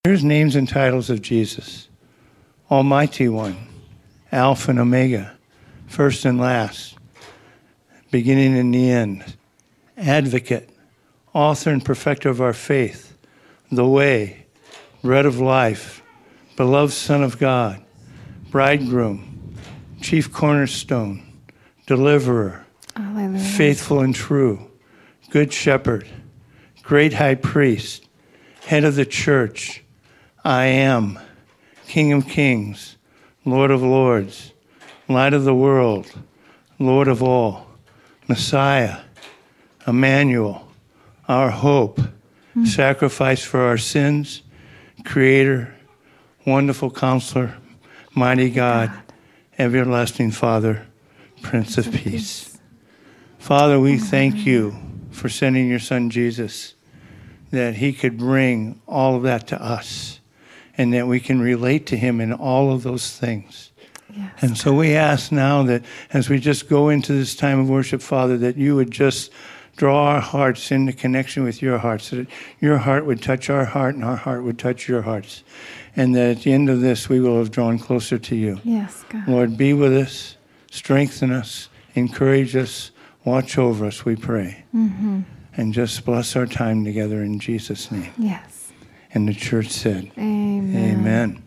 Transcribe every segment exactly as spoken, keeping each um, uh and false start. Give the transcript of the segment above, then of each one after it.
Here's names and titles of Jesus. Almighty One, Alpha and Omega, first and last, beginning and the end, Advocate, author and perfecter of our faith, the way, bread of life, beloved Son of God, bridegroom, chief cornerstone, deliverer, Hallelujah. Faithful and true, good shepherd, great high priest, head of the church, I am, King of kings, Lord of lords, light of the world, Lord of all, Messiah, Emmanuel, our hope, mm. sacrifice for our sins, Creator, wonderful Counselor, mighty God, God. Everlasting Father, Prince, Prince of, of Peace. Peace. Father, we oh, thank God. you for sending your Son Jesus, that he could bring all of that to us, and that we can relate to him in all of those things. Yes, and so we ask now that as we just go into this time of worship, Father, that you would just draw our hearts into connection with your heart, so that your heart would touch our heart and our heart would touch your hearts. And that at the end of this, we will have drawn closer to you. Yes, God. Lord, be with us, strengthen us, encourage us, watch over us, we pray. Mm-hmm. And just bless our time together in Jesus' name. Yes. And the church said, Amen. Amen.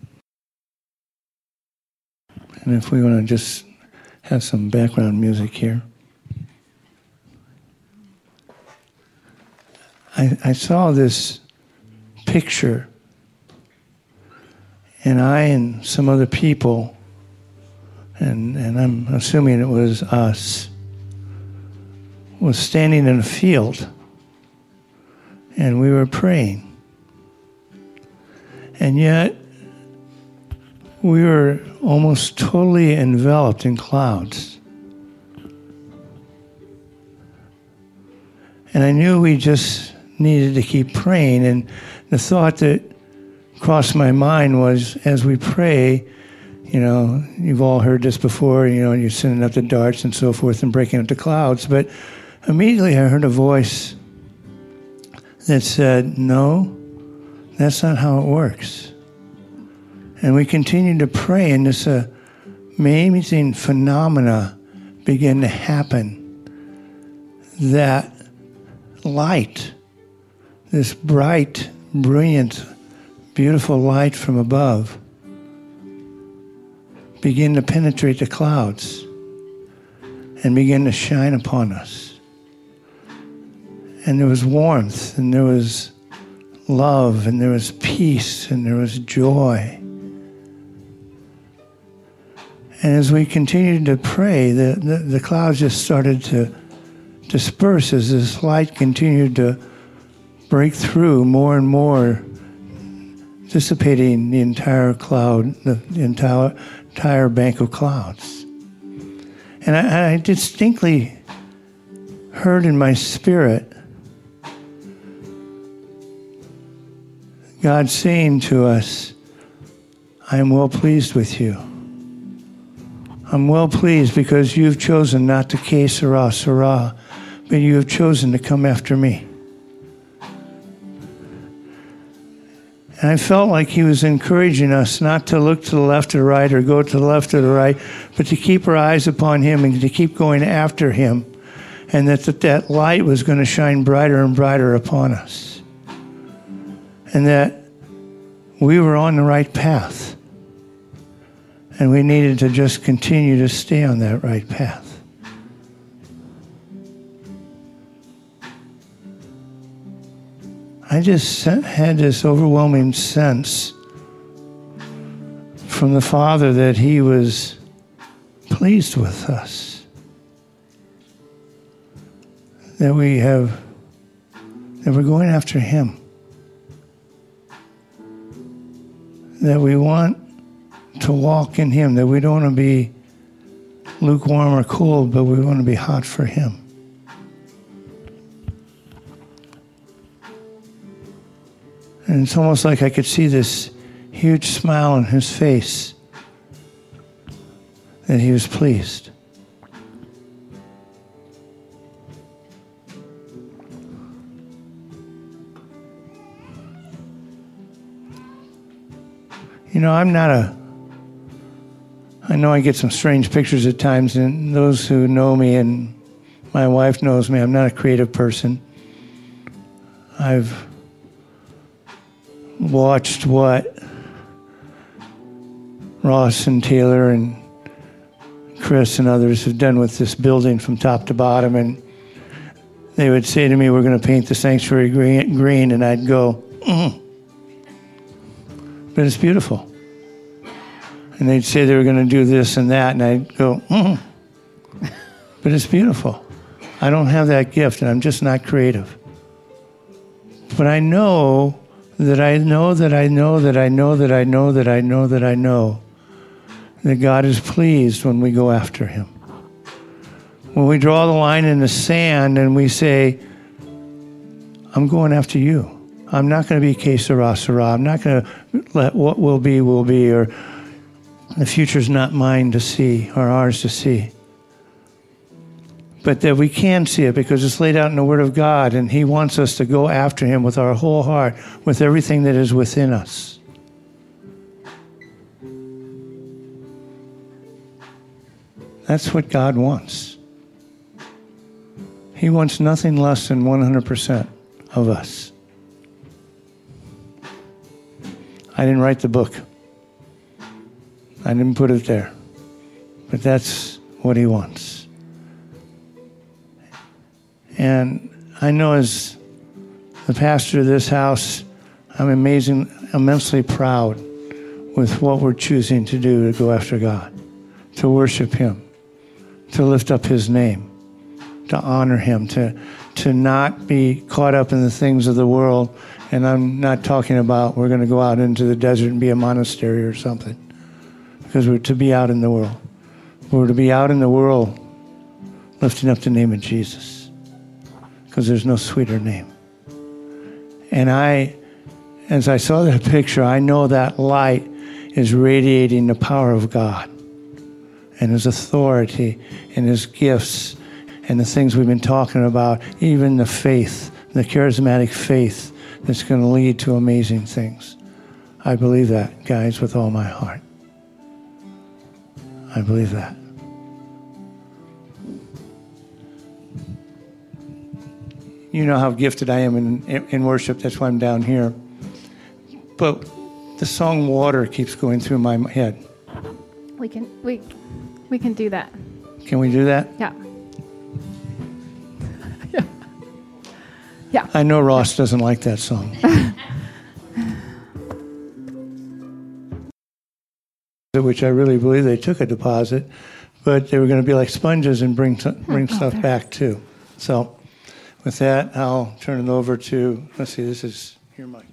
And if we want to just have some background music here. I, I saw this picture, and I and some other people, and, and I'm assuming it was us, was standing in a field, and we were praying. And yet, we were almost totally enveloped in clouds. And I knew we just needed to keep praying. And the thought that crossed my mind was, as we pray, you know, you've all heard this before, you know, you're sending up the darts and so forth and breaking up the clouds. But immediately I heard a voice that said, no, that's not how it works. And we continued to pray, and this uh, amazing phenomena began to happen. That light, this bright, brilliant, beautiful light from above, began to penetrate the clouds and begin to shine upon us. And there was warmth, and there was love, and there was peace, and there was joy. And as we continued to pray, the, the, the clouds just started to disperse as this light continued to break through more and more, dissipating the entire cloud, the, the entire, entire bank of clouds. And I, I distinctly heard in my spirit God saying to us, I am well pleased with you. I'm well pleased because you've chosen not to que sera, sera, but you have chosen to come after me. And I felt like he was encouraging us not to look to the left or right or go to the left or the right, but to keep our eyes upon him and to keep going after him. And that that, that light was going to shine brighter and brighter upon us. And that we were on the right path. And we needed to just continue to stay on that right path. I just had this overwhelming sense from the Father that he was pleased with us. That we have, that we're going after him. That we want to walk in him, that we don't want to be lukewarm or cold, but we want to be hot for him. And it's almost like I could see this huge smile on his face, that he was pleased. You know, I'm not a, I know I get some strange pictures at times, and those who know me and my wife knows me, I'm not a creative person. I've watched what Ross and Taylor and Chris and others have done with this building from top to bottom, and they would say to me, we're going to paint the sanctuary green, green and I'd go, mm. But it's beautiful. And they'd say they were going to do this and that, and I'd go, mm. But it's beautiful. I don't have that gift, and I'm just not creative. But I know that I know that I know that I know that I know that I know that I know that God is pleased when we go after him. When we draw the line in the sand and we say, I'm going after you. I'm not going to be que sera, sera. I'm not going to let what will be, will be, or the future's not mine to see or ours to see. But that we can see it because it's laid out in the Word of God, and he wants us to go after him with our whole heart, with everything that is within us. That's what God wants. He wants nothing less than one hundred percent of us. I didn't write the book. I didn't put it there. But that's what he wants. And I know as the pastor of this house, I'm amazing, immensely proud with what we're choosing to do to go after God, to worship him, to lift up his name, to honor him, to to not be caught up in the things of the world. And I'm not talking about we're going to go out into the desert and be a monastery or something, because we're to be out in the world. We're to be out in the world lifting up the name of Jesus, because there's no sweeter name. And I, as I saw that picture, I know that light is radiating the power of God and his authority and his gifts and the things we've been talking about, even the faith, the charismatic faith that's going to lead to amazing things. I believe that, guys, with all my heart. I believe that. You know how gifted I am in, in worship. That's why I'm down here. But the song "Water" keeps going through my head. We can we we can do that. Can we do that? Yeah. yeah. Yeah. I know Ross doesn't like that song. Which I really believe they took a deposit, but they were going to be like sponges and bring bring oh, stuff there. back too. So, with that, I'll turn it over to. Let's see. This is your mic.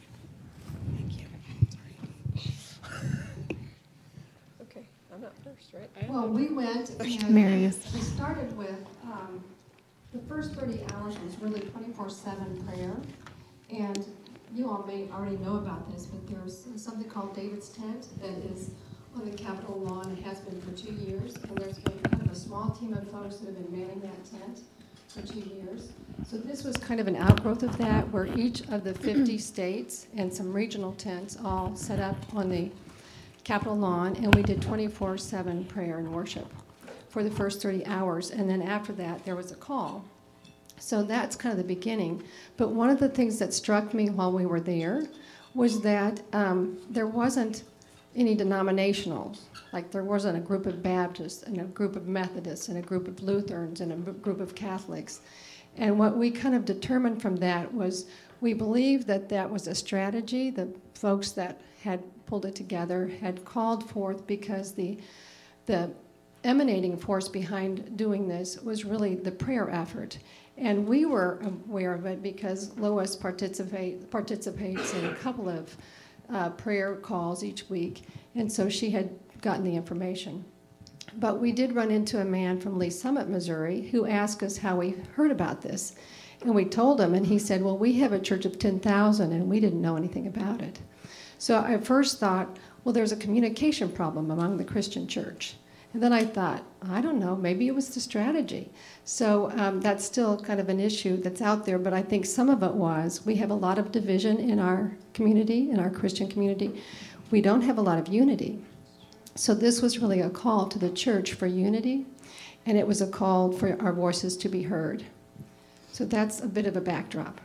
Okay, I'm up first, right? Well, we went and Mary is. we started with, um, the first thirty hours was really twenty-four seven prayer. And you all may already know about this, but there's something called David's Tent that is on the Capitol lawn. It has been for two years. And there's been kind of a small team of folks that have been manning that tent for two years. So this was kind of an outgrowth of that, where each of the fifty states and some regional tents all set up on the Capitol lawn, and we did twenty-four seven prayer and worship for the first thirty hours, and then after that there was a call. So that's kind of the beginning. But one of the things that struck me while we were there was that um, there wasn't any denominational, like there wasn't a group of Baptists and a group of Methodists and a group of Lutherans and a group of Catholics. And what we kind of determined from that was we believed that that was a strategy. The folks that had pulled it together had called forth because the the emanating force behind doing this was really the prayer effort. And we were aware of it because Lois participate, participates in a couple of uh, prayer calls each week, and so she had gotten the information. But we did run into a man from Lee Summit, Missouri, who asked us how we heard about this. And we told him, and he said, well, we have a church of ten thousand, and we didn't know anything about it. So I first thought, well, there's a communication problem among the Christian church. And then I thought, I don't know, maybe it was the strategy. So um, that's still kind of an issue that's out there, but I think some of it was we have a lot of division in our community, in our Christian community. we don't have a lot of unity. So this was really a call to the church for unity, and it was a call for our voices to be heard. So that's a bit of a backdrop.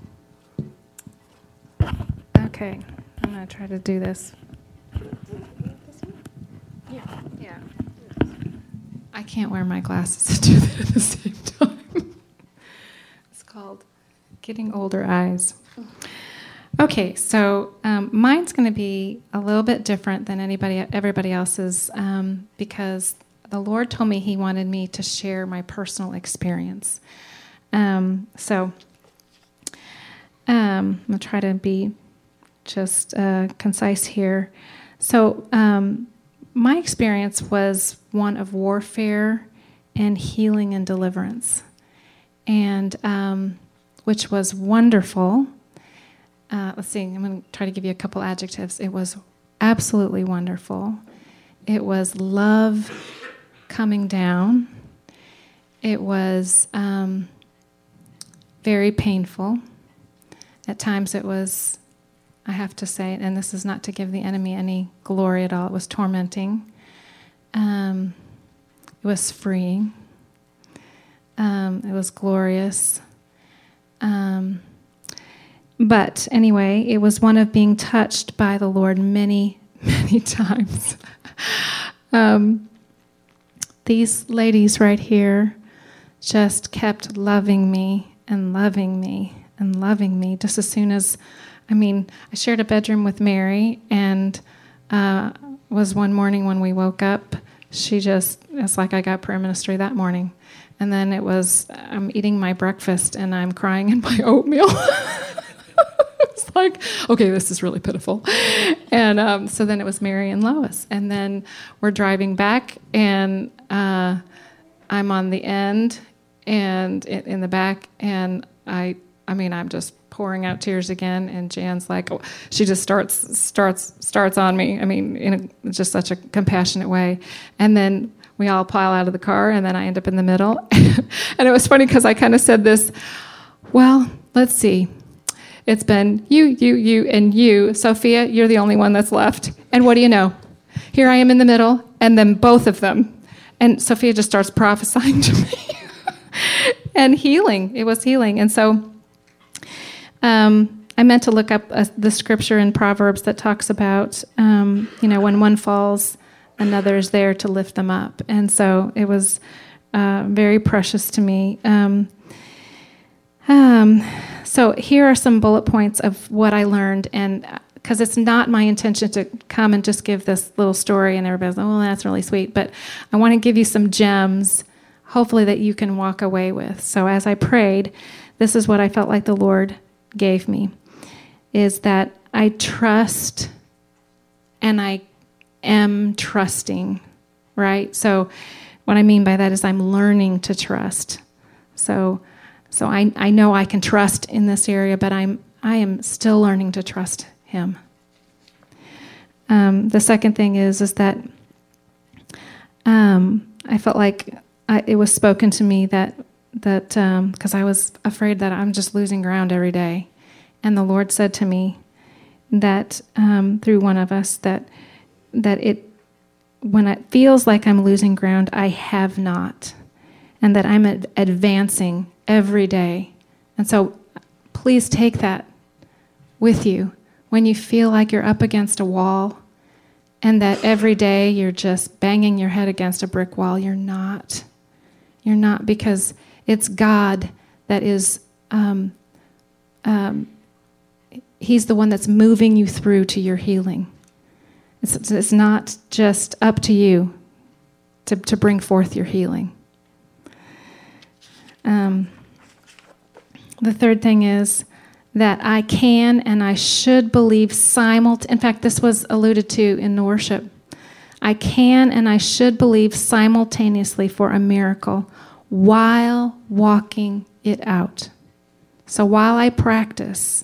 Okay, I'm going to try to do this. Yeah. Yeah. I can't wear my glasses to do that at the same time. It's called Getting Older Eyes. Okay, so um, mine's going to be a little bit different than anybody, everybody else's, um, because the Lord told me He wanted me to share my personal experience. Um, so um, I'm going to try to be just uh, concise here. So um, my experience was one of warfare and healing and deliverance, and um, which was wonderful. Uh, let's see, I'm going to try to give you a couple adjectives. It was absolutely wonderful. It was love coming down. It was um, very painful. At times it was, I have to say, and this is not to give the enemy any glory at all, it was tormenting. Um, it was freeing. Um, it was glorious. Um But anyway, it was one of being touched by the Lord many, many times. um, these ladies right here just kept loving me and loving me and loving me just as soon as, I mean, I shared a bedroom with Mary, and uh, was one morning when we woke up, she just, it's like I got prayer ministry that morning. And then it was, I'm eating my breakfast and I'm crying in my oatmeal. It's like, okay, this is really pitiful. And um, so then it was Mary and Lois. And then we're driving back, and uh, I'm on the end and in, in the back, and I I mean, I'm just pouring out tears again, and Jan's like, oh, she just starts starts starts on me. I mean, in a, just such a compassionate way. And then we all pile out of the car, and then I end up in the middle. And it was funny because I kind of said this, well, let's see. It's been you, you, you, and you. Sophia, you're the only one that's left. And what do you know? Here I am in the middle, and then both of them. And Sophia just starts prophesying to me. And healing. It was healing. And so um, I meant to look up uh, the scripture in Proverbs that talks about, um, you know, when one falls, another is there to lift them up. And so it was uh, very precious to me. Um, um, so here are some bullet points of what I learned, and because it's not my intention to come and just give this little story and everybody's like, oh, that's really sweet, but I want to give you some gems, hopefully that you can walk away with. So as I prayed, this is what I felt like the Lord gave me, is that I trust and I am trusting, right? So what I mean by that is I'm learning to trust. So so I, I know I can trust in this area, but I'm I am still learning to trust Him. Um, the second thing is is that um, I felt like I, it was spoken to me that that because um, I was afraid that I'm just losing ground every day, and the Lord said to me that um, through one of us that that it when it feels like I'm losing ground, I have not, and that I'm ad- advancing every day. And so please take that with you when you feel like you're up against a wall and that every day you're just banging your head against a brick wall. You're not. You're not, because it's God that is, um, um, He's the one that's moving you through to your healing. It's, it's not just up to you to, to bring forth your healing. Um, the third thing is that I can and I should believe simultaneously. In fact, this was alluded to in the worship. I can and I should believe simultaneously for a miracle while walking it out. So while I practice,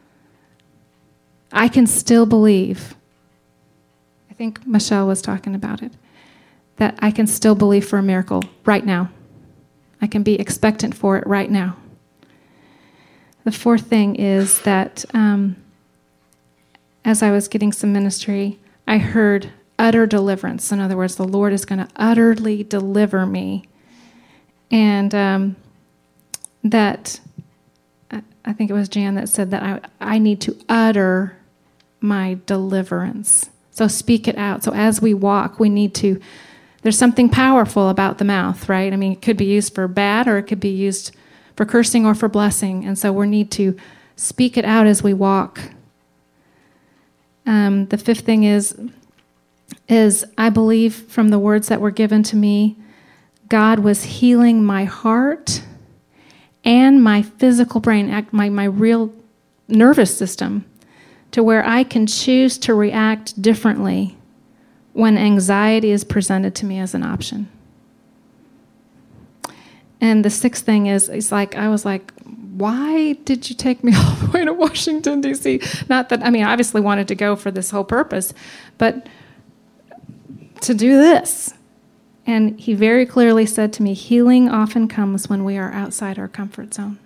I can still believe. I think Michelle was talking about it. That I can still believe for a miracle right now. I can be expectant for it right now. The fourth thing is that um, as I was getting some ministry, I heard utter deliverance. In other words, the Lord is going to utterly deliver me. And um, that, I think it was Jan that said that I, I need to utter my deliverance. So speak it out. So as we walk, we need to, there's something powerful about the mouth, right? I mean, it could be used for bad or it could be used for cursing or for blessing. And so we need to speak it out as we walk. Um, the fifth thing is, is I believe from the words that were given to me, God was healing my heart and my physical brain, my, my real nervous system, to where I can choose to react differently when anxiety is presented to me as an option. And the sixth thing is, it's like, I was like, why did you take me all the way to Washington, D C? Not that, I mean, I obviously wanted to go for this whole purpose, but to do this. And he very clearly said to me, healing often comes when we are outside our comfort zone.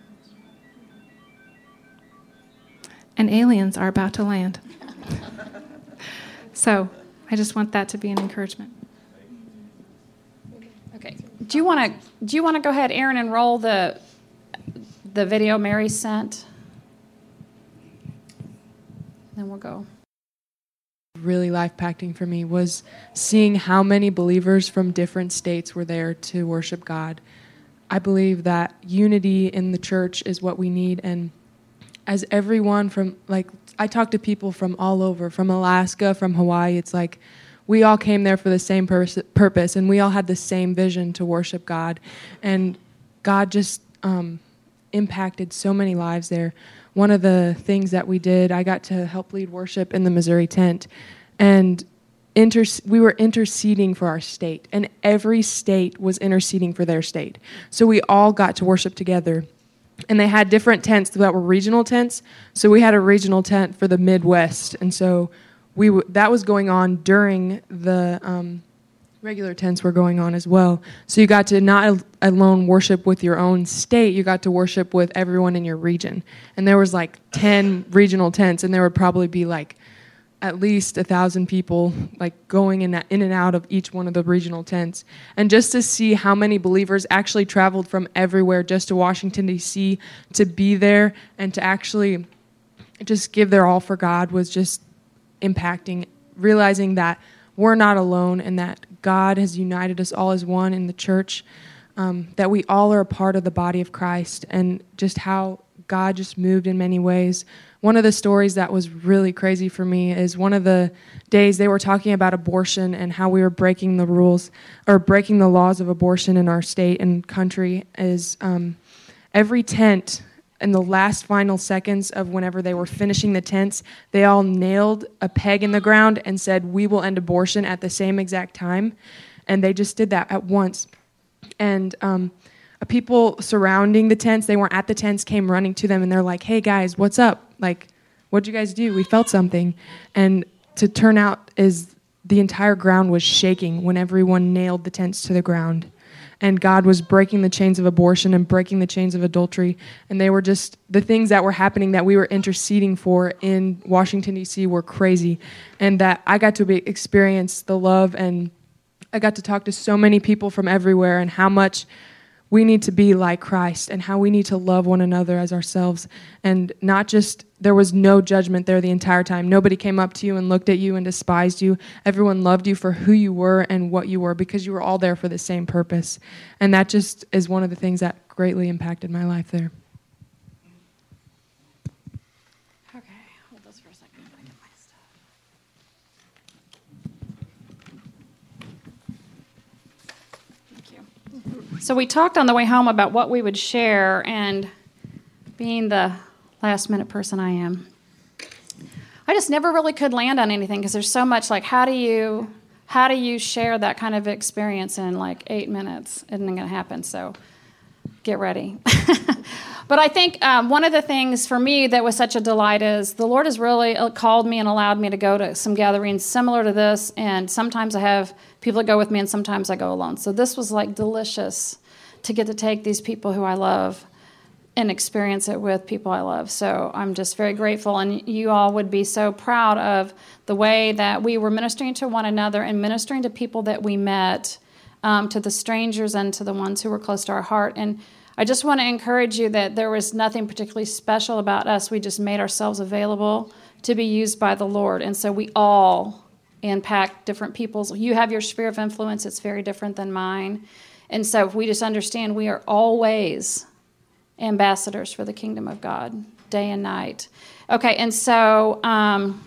And aliens are about to land. So I just want that to be an encouragement. Okay. Do you want to do you want to go ahead, Aaron, and roll the the video Mary sent? Then we'll go. Really life-impacting for me was seeing how many believers from different states were there to worship God. I believe that unity in the church is what we need, and as everyone from, like, I talk to people from all over, from Alaska, from Hawaii, it's like we all came there for the same pers- purpose, and we all had the same vision to worship God, and God just um, impacted so many lives there. One of the things that we did, I got to help lead worship in the Missouri tent, and inter- we were interceding for our state, and every state was interceding for their state. So we all got to worship together, and they had different tents that were regional tents, so we had a regional tent for the Midwest, and so we w- that was going on during the um, regular tents were going on as well. So you got to not alone worship with your own state, you got to worship with everyone in your region. And there was like ten regional tents, and there would probably be like at least a thousand people like going in, in and out of each one of the regional tents. And just to see how many believers actually traveled from everywhere just to Washington, D C to be there and to actually just give their all for God was just impacting, realizing that we're not alone and that God has united us all as one in the church, um, that we all are a part of the body of Christ, and just how God just moved in many ways. One of the stories that was really crazy for me is one of the days they were talking about abortion and how we were breaking the rules or breaking the laws of abortion in our state and country is um, every tent in the last final seconds of whenever they were finishing the tents, they all nailed a peg in the ground and said, "We will end abortion," at the same exact time. And they just did that at once. And um, people surrounding the tents, they weren't at the tents, came running to them, and they're like, "Hey guys, what's up? Like, what'd you guys do? We felt something." And to turn out is the entire ground was shaking when everyone nailed the tents to the ground. And God was breaking the chains of abortion and breaking the chains of adultery. And they were just, the things that were happening that we were interceding for in Washington, D C were crazy. And that I got to be, experience the love, and I got to talk to so many people from everywhere, and how much we need to be like Christ and how we need to love one another as ourselves. And not just, there was no judgment there the entire time. Nobody came up to you and looked at you and despised you. Everyone loved you for who you were and what you were, because you were all there for the same purpose. And that just is one of the things that greatly impacted my life there. Okay, hold this for a second. I'm going to get my stuff. Thank you. So we talked on the way home about what we would share, and being the last minute person I am, I just never really could land on anything, because there's so much, like, how do you how do you share that kind of experience in like eight minutes? It isn't going to happen, so get ready. But I think um, one of the things for me that was such a delight is the Lord has really called me and allowed me to go to some gatherings similar to this, and sometimes I have people that go with me, and sometimes I go alone. So this was like delicious to get to take these people who I love and experience it with people I love. So I'm just very grateful, and you all would be so proud of the way that we were ministering to one another and ministering to people that we met, um, to the strangers and to the ones who were close to our heart. And I just want to encourage you that there was nothing particularly special about us. We just made ourselves available to be used by the Lord. And so we all impact different people's. You have your sphere of influence. It's very different than mine. And so if we just understand we are always ambassadors for the kingdom of God, day and night. Okay, and so um,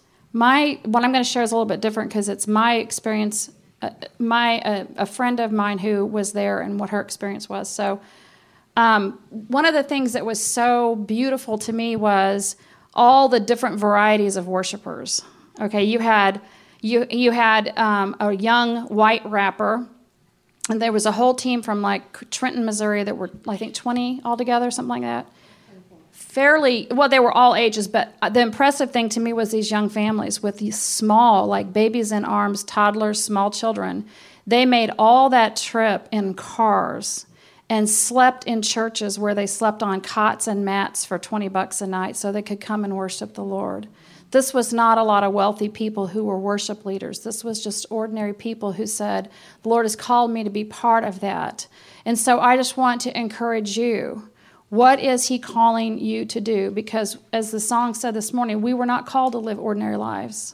my what I'm going to share is a little bit different because it's my experience, uh, my uh, a friend of mine who was there and what her experience was. So um, one of the things that was so beautiful to me was all the different varieties of worshipers. Okay, you had you you had um, a young white rapper. And there was a whole team from like Trenton, Missouri that were, I think, twenty altogether, something like that. Fairly, well, they were all ages, but the impressive thing to me was these young families with these small, like babies in arms, toddlers, small children. They made all that trip in cars and slept in churches where they slept on cots and mats for twenty bucks a night so they could come and worship the Lord. This was not a lot of wealthy people who were worship leaders. This was just ordinary people who said, the Lord has called me to be part of that. And so I just want to encourage you. What is he calling you to do? Because as the song said this morning, we were not called to live ordinary lives.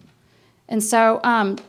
And so, um,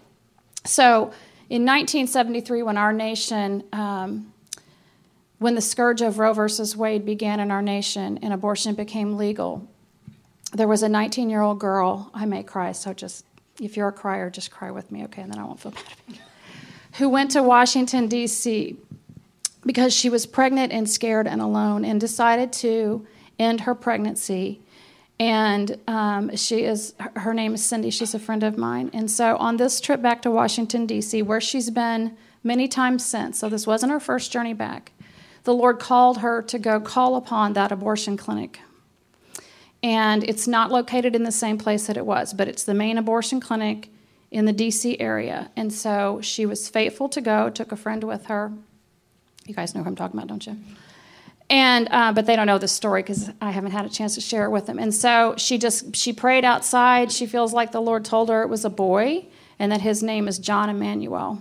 so in nineteen seventy-three, when our nation, um, when the scourge of Roe versus Wade began in our nation and abortion became legal, there was a nineteen-year-old girl, I may cry, so just, if you're a crier, just cry with me, okay, and then I won't feel bad about it, who went to Washington, D C because she was pregnant and scared and alone and decided to end her pregnancy. And um, she is, her name is Cindy, she's a friend of mine. And so on this trip back to Washington, D C, where she's been many times since, so this wasn't her first journey back, the Lord called her to go call upon that abortion clinic. And it's not located in the same place that it was, but it's the main abortion clinic in the D C area. And so she was faithful to go, took a friend with her. You guys know who I'm talking about, don't you? And uh, but they don't know the story because I haven't had a chance to share it with them. And so she just, she prayed outside. She feels like the Lord told her it was a boy and that his name is John Emmanuel.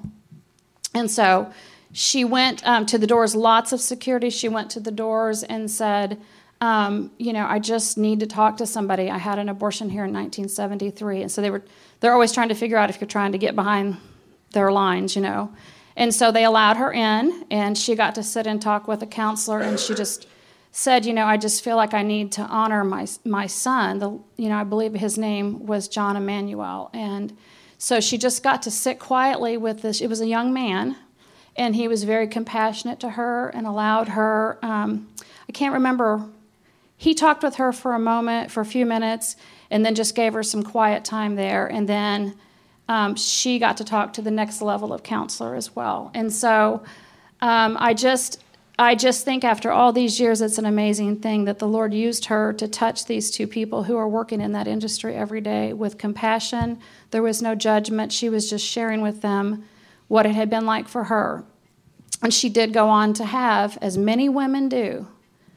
And so she went um, to the doors, lots of security. She went to the doors and said, Um, you know, I just need to talk to somebody. I had an abortion here in nineteen seventy-three. And so they were, they're always trying to figure out if you're trying to get behind their lines, you know. And so they allowed her in, and she got to sit and talk with a counselor, and she just said, you know, I just feel like I need to honor my my son. The, you know, I believe his name was John Emmanuel. And so she just got to sit quietly with this. It was a young man, and he was very compassionate to her and allowed her, um, I can't remember. He talked with her for a moment, for a few minutes, and then just gave her some quiet time there. And then um, she got to talk to the next level of counselor as well. And so um, I just, I just think after all these years, it's an amazing thing that the Lord used her to touch these two people who are working in that industry every day with compassion. There was no judgment. She was just sharing with them what it had been like for her. And she did go on to have, as many women do,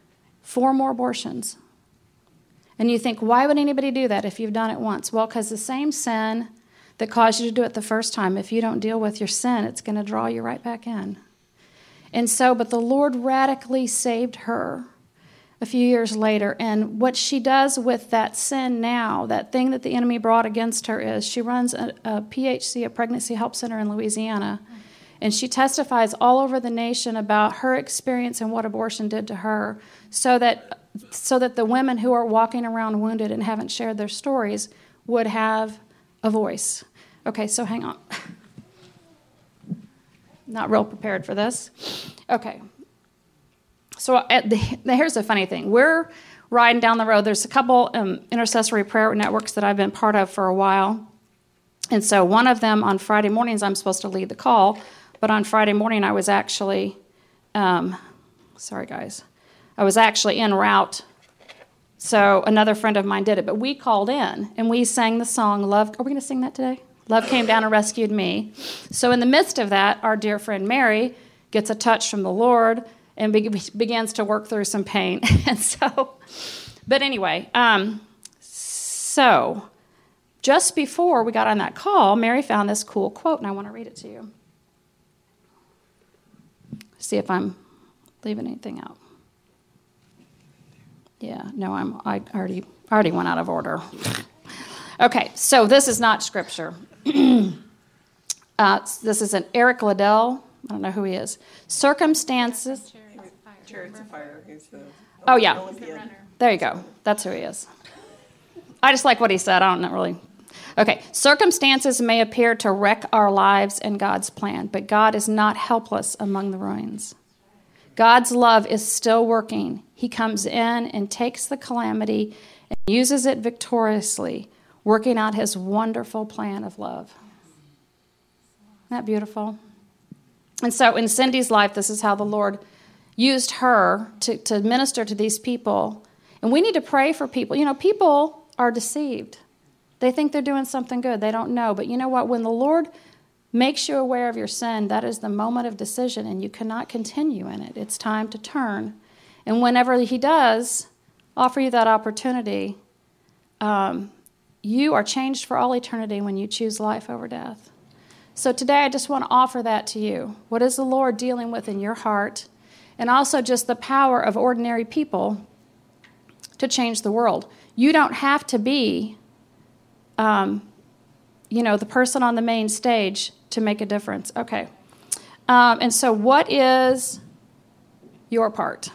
four more abortions. And you think, why would anybody do that if you've done it once? Well, because the same sin that caused you to do it the first time, if you don't deal with your sin, it's going to draw you right back in. And so, but the Lord radically saved her a few years later. And what she does with that sin now, that thing that the enemy brought against her, is she runs a, a P H C, a pregnancy help center in Louisiana. And she testifies all over the nation about her experience and what abortion did to her, so that so that the women who are walking around wounded and haven't shared their stories would have a voice. Okay, so hang on. Not real prepared for this. Okay. So at the, here's the funny thing. We're riding down the road. There's a couple um, intercessory prayer networks that I've been part of for a while. And so one of them on Friday mornings, I'm supposed to lead the call. But on Friday morning, I was actually, um, sorry, guys, I was actually en route. So another friend of mine did it. But we called in, and we sang the song, Love. Are we going to sing that today? Love Came Down and Rescued Me. So in the midst of that, our dear friend Mary gets a touch from the Lord and be- begins to work through some pain. And so, but anyway, um, so just before we got on that call, Mary found this cool quote, and I want to read it to you. See if I'm leaving anything out. Yeah, no, I'm. I already already went out of order. Okay, so this is not scripture. uh, this is an Eric Liddell. I don't know who he is. Circumstances. Chariots of Fire. He's the Oh yeah, Olympian. there you go. That's who he is. I just like what he said. I don't really. Okay, circumstances may appear to wreck our lives and God's plan, but God is not helpless among the ruins. God's love is still working. He comes in and takes the calamity and uses it victoriously, working out his wonderful plan of love. Isn't that beautiful? And so in Cindy's life, this is how the Lord used her to, to minister to these people. And we need to pray for people. You know, people are deceived. They think they're doing something good. They don't know. But you know what? When the Lord makes you aware of your sin, that is the moment of decision, and you cannot continue in it. It's time to turn. And whenever he does offer you that opportunity, um, you are changed for all eternity when you choose life over death. So today I just want to offer that to you. What is the Lord dealing with in your heart? And also just the power of ordinary people to change the world. You don't have to be, um, you know, the person on the main stage to make a difference. Okay. Um, and so what is your part?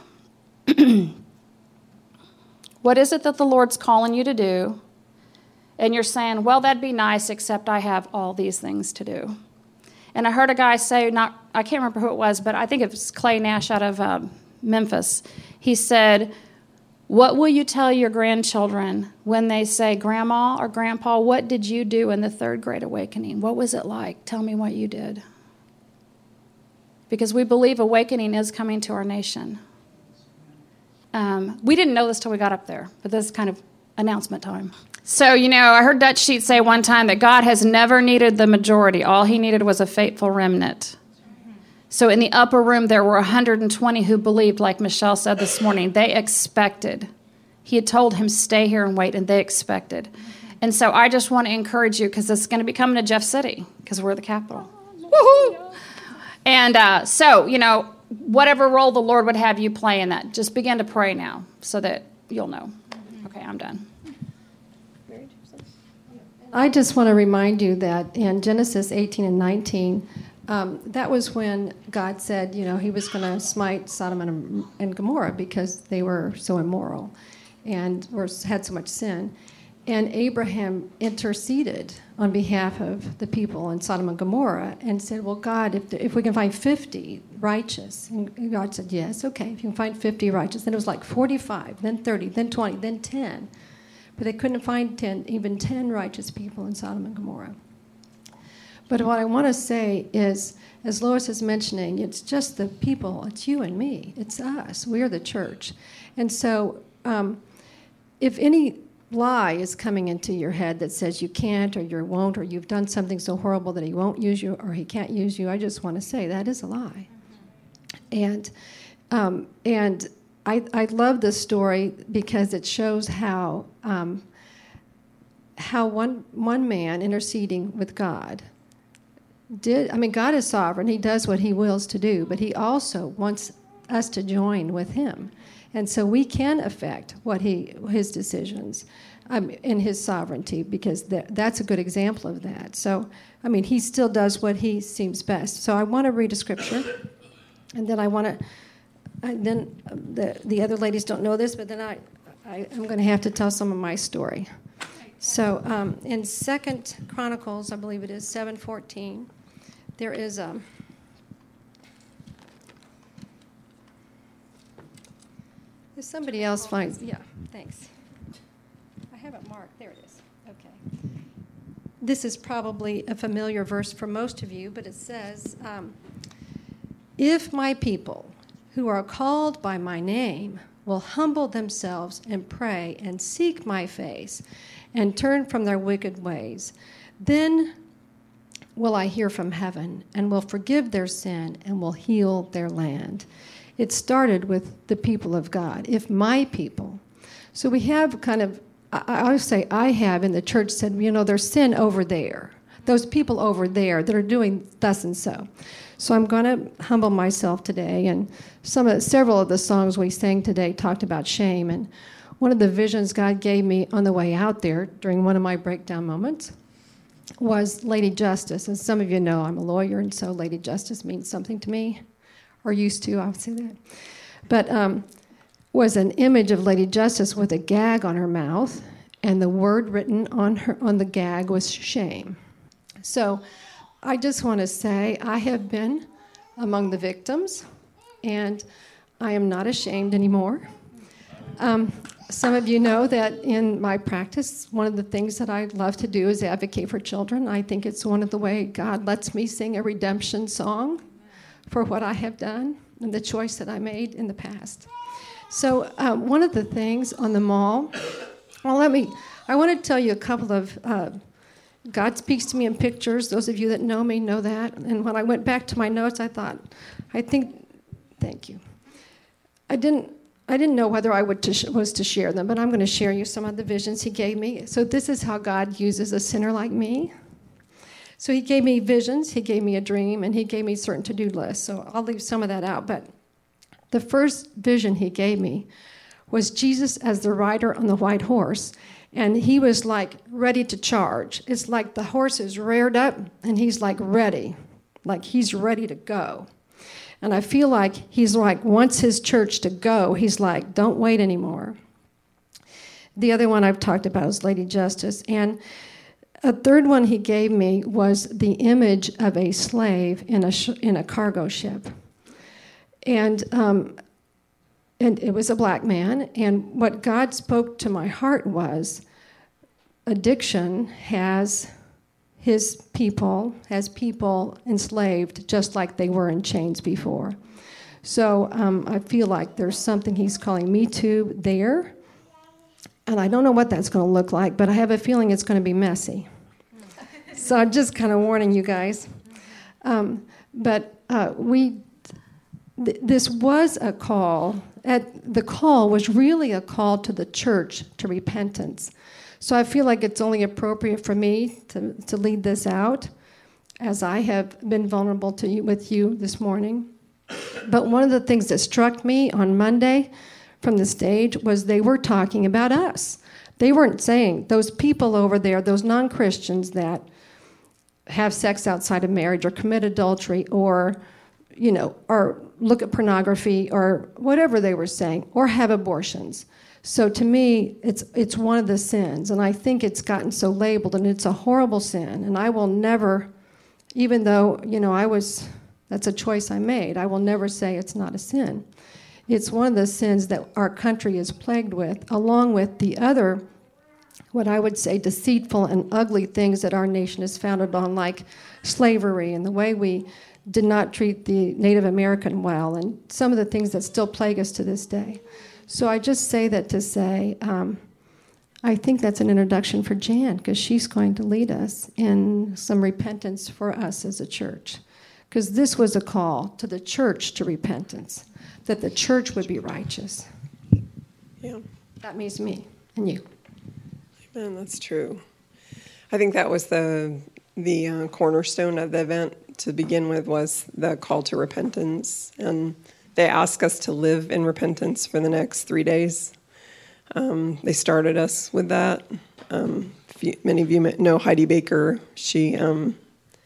What is it that the Lord's calling you to do? And you're saying, well, that'd be nice, except I have all these things to do. And I heard a guy say, not I can't remember who it was, but I think it was Clay Nash out of um, Memphis. He said, what will you tell your grandchildren when they say, Grandma or Grandpa, what did you do in the third great awakening? What was it like? Tell me what you did. Because we believe awakening is coming to our nation. Um, we didn't know this till we got up there, but this is kind of announcement time. So, you know, I heard Dutch Sheets say one time that God has never needed the majority. All he needed was a faithful remnant. So in the upper room, there were one hundred twenty who believed, like Michelle said this morning. They expected. He had told him, stay here and wait, and they expected. And so I just want to encourage you, because this is going to be coming to Jeff City, because we're the capital. Woohoo! And uh, so, you know, whatever role the Lord would have you play in that, just begin to pray now so that you'll know. Okay, I'm done. I just want to remind you that in Genesis eighteen and nineteen, um, that was when God said, you know, he was going to smite Sodom and, and Gomorrah because they were so immoral and were, had so much sin. And Abraham interceded on behalf of the people in Sodom and Gomorrah and said, well, God, if, if we can find fifty righteous. And God said, yes, okay, if you can find fifty righteous. Then it was like forty-five, then thirty, then twenty, then ten. But they couldn't find ten, even ten righteous people in Sodom and Gomorrah. But what I want to say is, as Lois is mentioning, it's just the people. It's you and me. It's us. We're the church. And so um, if any lie is coming into your head that says you can't or you won't or you've done something so horrible that he won't use you or he can't use you, I just want to say that is a lie. And um, and I, I love this story because it shows how um, how one one man interceding with God did. I mean, God is sovereign; He does what He wills to do, but He also wants us to join with Him, and so we can affect what He His decisions um, in His sovereignty, because that, that's a good example of that. So, I mean, He still does what He seems best. So, I want to read a scripture, and then I want to. And then the the other ladies don't know this, but then I, I I'm going to have to tell some of my story. So um, in Second Chronicles, I believe it is seven fourteen, there is a. If somebody else finds, yeah, thanks. I have it marked. There it is. Okay. This is probably a familiar verse for most of you, but it says, um, "If my people, who are called by my name, will humble themselves and pray and seek my face and turn from their wicked ways, then will I hear from heaven and will forgive their sin and will heal their land." It started with the people of God, if my people. So we have kind of, I, I always say I have in the church said, you know, there's sin over there. Those people over there that are doing thus and so. So I'm going to humble myself today. And some of, several of the songs we sang today talked about shame. And one of the visions God gave me on the way out there during one of my breakdown moments was Lady Justice. And some of you know I'm a lawyer, and so Lady Justice means something to me, or used to, I would say that. But um, was an image of Lady Justice with a gag on her mouth, and the word written on her on the gag was shame. So I just want to say I have been among the victims, and I am not ashamed anymore. Um, some of you know that in my practice, one of the things that I love to do is advocate for children. I think it's one of the ways God lets me sing a redemption song for what I have done and the choice that I made in the past. So um, one of the things on the mall, well, let me, I want to tell you a couple of, uh, God speaks to me in pictures. Those of you that know me know that. And when I went back to my notes, I thought, I think, thank you. I didn't, I didn't know whether I would to sh- was to share them, but I'm going to share you some of the visions he gave me. So this is how God uses a sinner like me. So he gave me visions, he gave me a dream, and he gave me certain to-do lists. So I'll leave some of that out. But the first vision he gave me was Jesus as the rider on the white horse. And he was like ready to charge. It's like the horse is reared up, and he's like ready, like he's ready to go. And I feel like he's like, wants his church to go. He's like, don't wait anymore. The other one I've talked about is Lady Justice. And a third one he gave me was the image of a slave in a sh- in a cargo ship. And um, and it was a black man. And what God spoke to my heart was, addiction has his people, has people enslaved just like they were in chains before. So um, I feel like there's something he's calling me to there. And I don't know what that's going to look like, but I have a feeling it's going to be messy. So I'm just kind of warning you guys. Um, but uh, we, th- this was a call. At, the call was really a call to the church to repentance. So I feel like it's only appropriate for me to, to lead this out, as I have been vulnerable to you with you this morning. But one of the things that struck me on Monday from the stage was they were talking about us. They weren't saying those people over there, those non-Christians that have sex outside of marriage or commit adultery or, you know, or look at pornography or whatever they were saying, or have abortions. So to me, it's it's one of the sins, and I think it's gotten so labeled, and it's a horrible sin, and I will never, even though, you know, I was, that's a choice I made, I will never say it's not a sin. It's one of the sins that our country is plagued with, along with the other, what I would say, deceitful and ugly things that our nation is founded on, like slavery and the way we did not treat the Native American well, and some of the things that still plague us to this day. So I just say that to say, um, I think that's an introduction for Jan, because she's going to lead us in some repentance for us as a church. Because this was a call to the church to repentance, that the church would be righteous. Yeah. That means me and you. Amen, that's true. I think that was the the uh, cornerstone of the event to begin with, was the call to repentance. And they asked us to live in repentance for the next three days. Um, they started us with that. Um, few, many of you know Heidi Baker. She, um,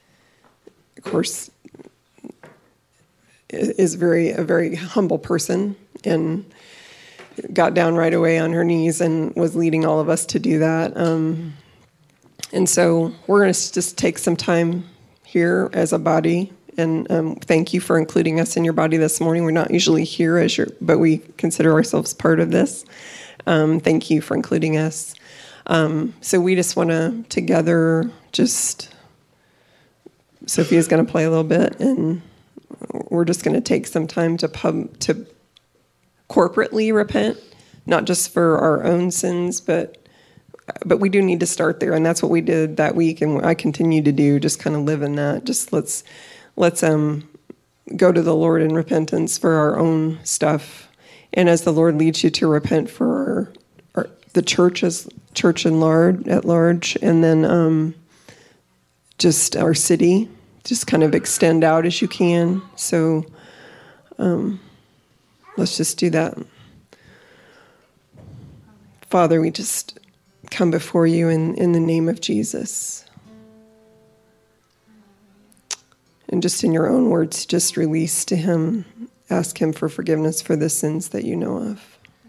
of course, is very a very humble person, and got down right away on her knees and was leading all of us to do that. Um, and so we're going to just take some time here as a body. And um, thank you for including us in your body this morning. We're not usually here, as your, but we consider ourselves part of this. Um, thank you for including us. Um, so we just want to together just, Sophia's going to play a little bit, and we're just going to take some time to pub, to corporately repent, not just for our own sins, but but we do need to start there, and that's what we did that week, and I continue to do, just kind of live in that. Just let's let's um go to the Lord in repentance for our own stuff. And as the Lord leads you to repent for our, our, the church as church in large, at large, and then um, just our city, just kind of extend out as you can. So um, let's just do that. Father, we just come before you in, in the name of Jesus. And just in your own words, just release to him, ask him for forgiveness for the sins that you know of.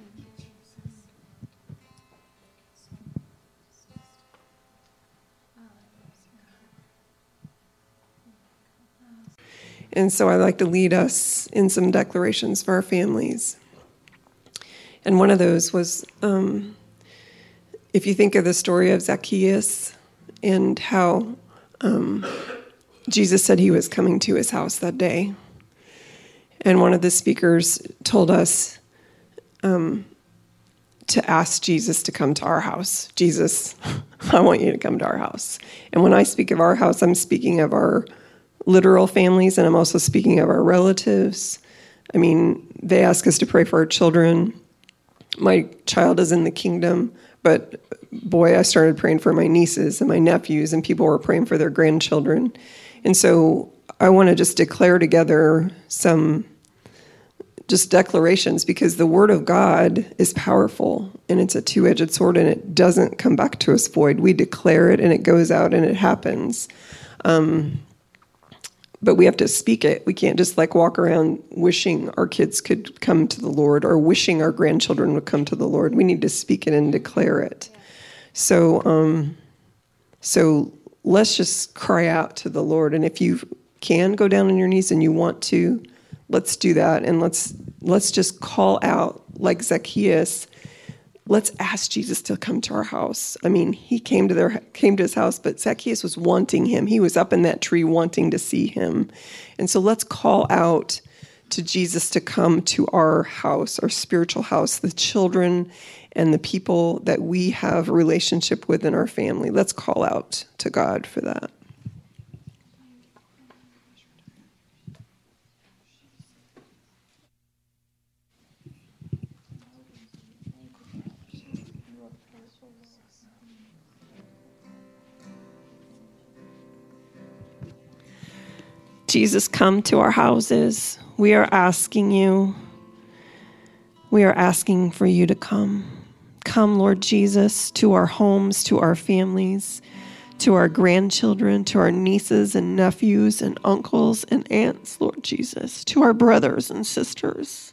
And so I'd like to lead us in some declarations for our families. And one of those was, um, if you think of the story of Zacchaeus and how um, Jesus said he was coming to his house that day. And one of the speakers told us um, to ask Jesus to come to our house. Jesus, I want you to come to our house. And when I speak of our house, I'm speaking of our literal families, and I'm also speaking of our relatives. I mean, they ask us to pray for our children. My child is in the kingdom, but boy, I started praying for my nieces and my nephews, and people were praying for their grandchildren. And so I want to just declare together some just declarations, because the word of God is powerful, and it's a two-edged sword, and it doesn't come back to us void. We declare it, and it goes out, and it happens. Um, but we have to speak it. We can't just like walk around wishing our kids could come to the Lord or wishing our grandchildren would come to the Lord. We need to speak it and declare it. So, um, so let's just cry out to the Lord. And if you can go down on your knees and you want to, let's do that. And let's let's just call out like Zacchaeus. Let's ask Jesus to come to our house. I mean, he came to their came to his house, but Zacchaeus was wanting him. He was up in that tree wanting to see him. And so let's call out to Jesus to come to our house, our spiritual house, the children and the people that we have a relationship with in our family. Let's call out to God for that. Jesus, come to our houses. We are asking you. We are asking for you to come. Come, Lord Jesus, to our homes, to our families, to our grandchildren, to our nieces and nephews and uncles and aunts, Lord Jesus, to our brothers and sisters,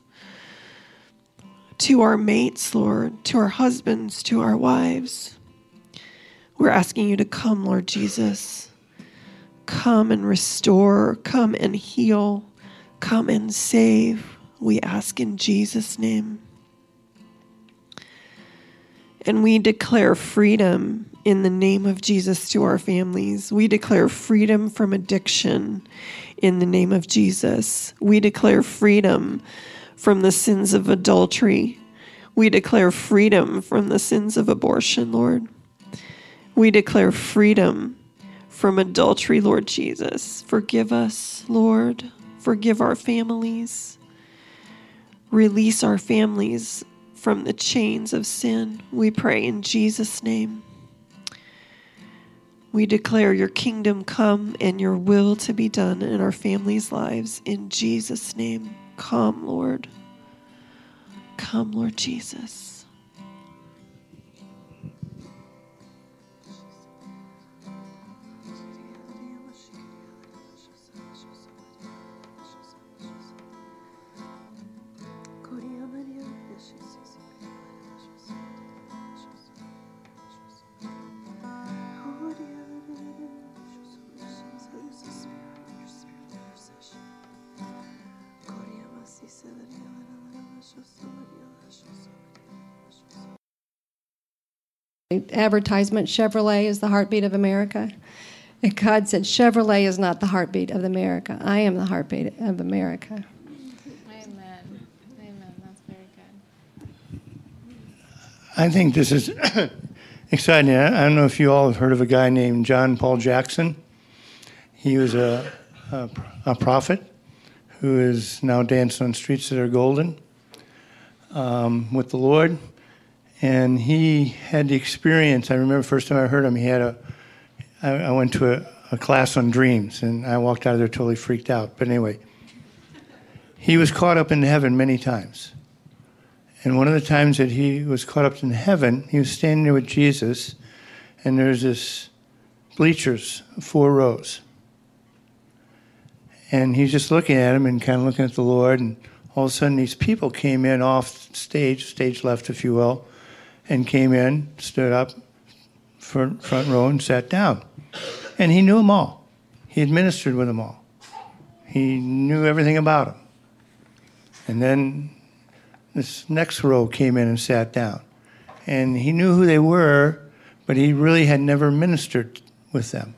to our mates, Lord, to our husbands, to our wives. We're asking you to come, Lord Jesus. Come and restore, come and heal, come and save, we ask in Jesus' name. And we declare freedom in the name of Jesus to our families. We declare freedom from addiction in the name of Jesus. We declare freedom from the sins of adultery. We declare freedom from the sins of abortion, Lord. We declare freedom from adultery, Lord Jesus. Forgive us, Lord. Forgive our families. Release our families from the chains of sin. We pray in Jesus' name. We declare your kingdom come and your will to be done in our families' lives. In Jesus' name, come, Lord. Come, Lord Jesus. Advertisement, Chevrolet is the heartbeat of America. And God said, Chevrolet is not the heartbeat of America. I am the heartbeat of America. Amen. Amen. That's very good. I think this is exciting. I don't know if you all have heard of a guy named John Paul Jackson. He was a, a, a prophet who is now dancing on streets that are golden um, with the Lord. And he had the experience. I remember the first time I heard him, he had a, I, I went to a, a class on dreams, and I walked out of there totally freaked out. But anyway, he was caught up in heaven many times. And one of the times that he was caught up in heaven, he was standing there with Jesus, and there's this bleachers, four rows. And he's just looking at him and kind of looking at the Lord, and all of a sudden these people came in off stage, stage left, if you will, and came in, stood up, front, front row, and sat down. And he knew them all. He had ministered with them all. He knew everything about them. And then this next row came in and sat down. And he knew who they were, but he really had never ministered with them.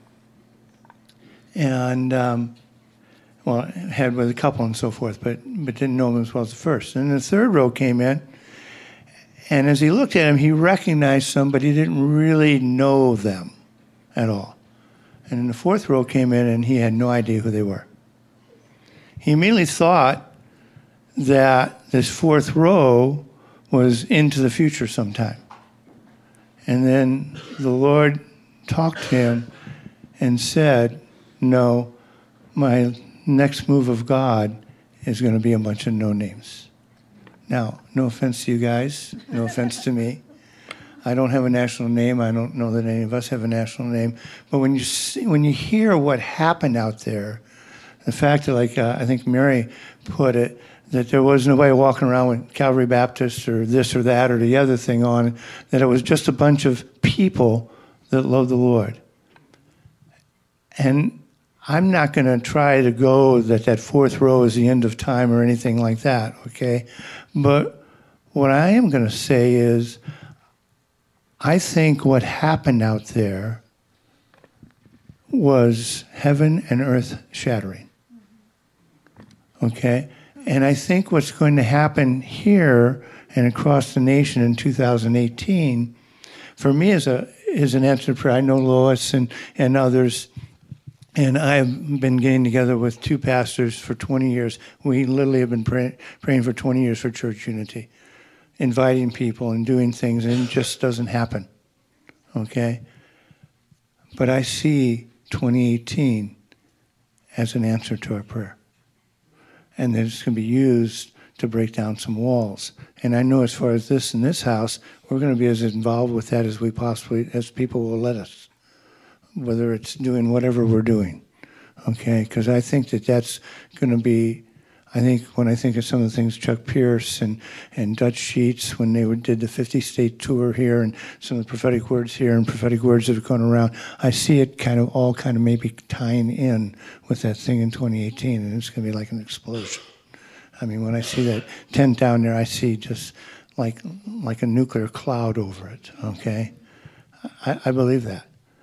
And, um, well, had with a couple and so forth, but, but didn't know them as well as the first. And the third row came in, and as he looked at him, he recognized some, but he didn't really know them at all. And then the fourth row came in, and he had no idea who they were. He immediately thought that this fourth row was into the future sometime. And then the Lord talked to him and said, no, my next move of God is going to be a bunch of no-names. Now, no offense to you guys, no offense to me. I don't have a national name. I don't know that any of us have a national name. But when you see, when you hear what happened out there, the fact that, like uh, I think Mary put it, that there was nobody walking around with Calvary Baptist or this or that or the other thing on, that it was just a bunch of people that love the Lord. And I'm not going to try to go that that fourth row is the end of time or anything like that, okay? But what I am going to say is, I think what happened out there was heaven and earth shattering, okay? And I think what's going to happen here and across the nation in two thousand eighteen, for me as a is an answer to prayer. I know Lois and, and others, and I've been getting together with two pastors for twenty years. We literally have been pray, praying for twenty years for church unity, inviting people and doing things, and it just doesn't happen, okay? But I see twenty eighteen as an answer to our prayer, and that it's going to be used to break down some walls. And I know as far as this in this house, we're going to be as involved with that as we possibly, as people will let us, whether it's doing whatever we're doing, okay? Because I think that that's going to be, I think when I think of some of the things Chuck Pierce and, and Dutch Sheets, when they did the fifty-state tour here, and some of the prophetic words here and prophetic words that have gone around, I see it kind of all kind of maybe tying in with that thing in twenty eighteen, and it's going to be like an explosion. I mean, when I see that tent down there, I see just like like a nuclear cloud over it, okay? I, I believe that.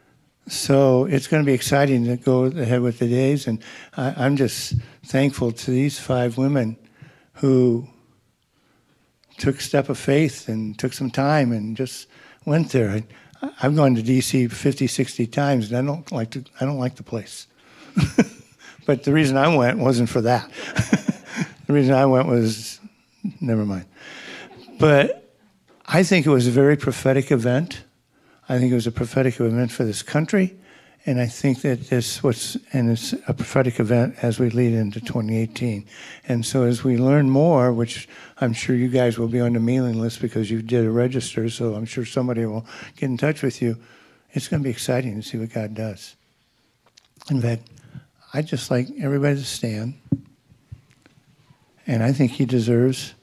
So it's going to be exciting to go ahead with the days, and I, I'm just thankful to these five women who took a step of faith and took some time and just went there. I, I've gone to D C fifty, sixty times, and I don't like to, I don't like the place. But the reason I went wasn't for that. The reason I went was, never mind. But I think it was a very prophetic event. I think it was a prophetic event for this country, and I think that this was, and it's a prophetic event as we lead into twenty eighteen. And so as we learn more, which I'm sure you guys will be on the mailing list because you did a register, so I'm sure somebody will get in touch with you, it's going to be exciting to see what God does. In fact, I'd just like everybody to stand, and I think he deserves